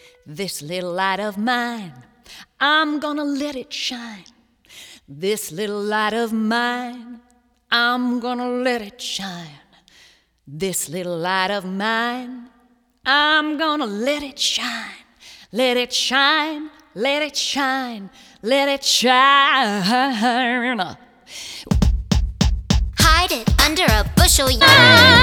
This little light of mine, I'm gonna let it shine. This little light of mine, I'm gonna let it shine. This little light of mine, I'm gonna let it shine. Let it shine, let it shine, let it shine. Hide it under a bushel.